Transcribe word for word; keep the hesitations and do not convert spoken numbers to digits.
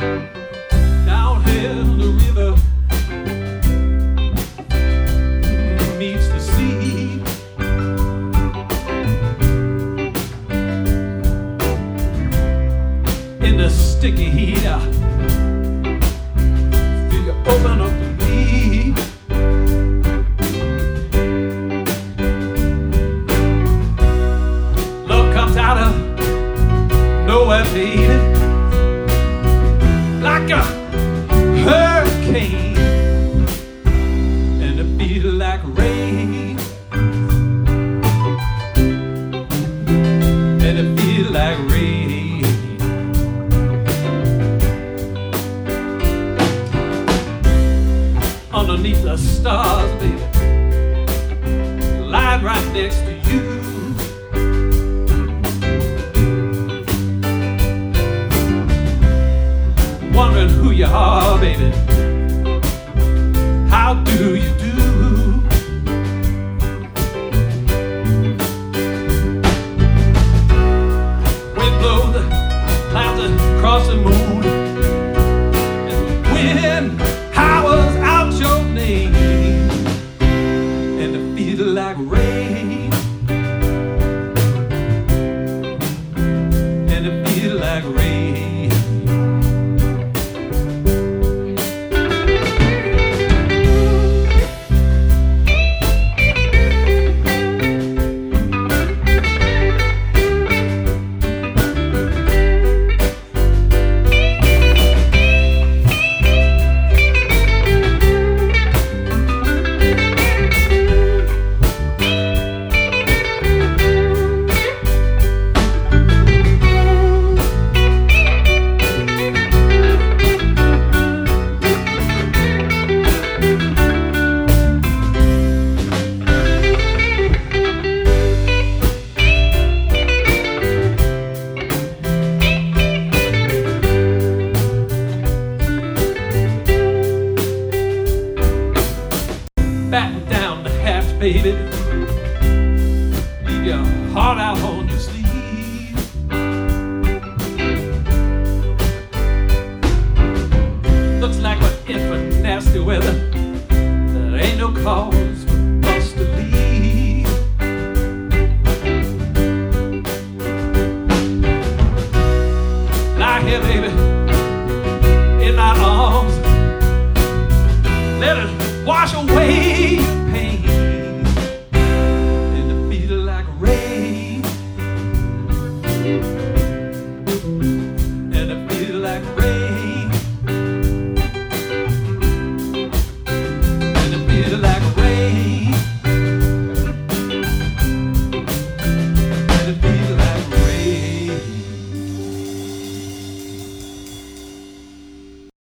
Down here the river meets the sea. In the sticky heat, I feel you open up to me. Love comes out of nowhere, baby, like a hurricane, and it feels like rain, and it feels like rain. Underneath the stars, baby, lying right next to you. Wondering who you are, baby. How do you do? Wind blows the clouds across the moon, and the wind howls out your name, and it feels like rain, and it feels like rain. Batten down the hatch, baby. Leave your heart out on your sleeve. Looks like we're in for nasty weather. There ain't no cause for us to leave. Lie here, baby, in my arms. Let it wash away